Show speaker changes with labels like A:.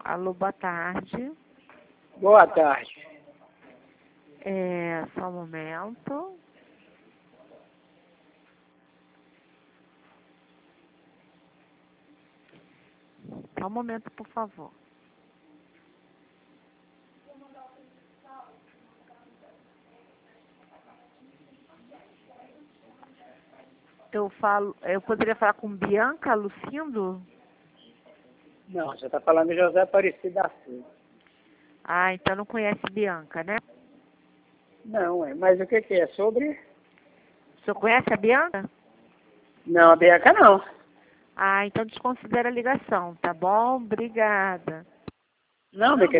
A: Alô, boa tarde.
B: Boa tarde.
A: Só um momento. Só um momento, por favor. Eu poderia falar com Bianca Lucindo?
B: Não, você está falando de José Aparecido da Silva.
A: Ah, então não conhece Bianca, né?
B: Não, mas o que é? Sobre?
A: O senhor conhece a Bianca?
B: Não, a Bianca não.
A: Ah, então desconsidera a ligação, tá bom? Obrigada.
B: Não, Bianca.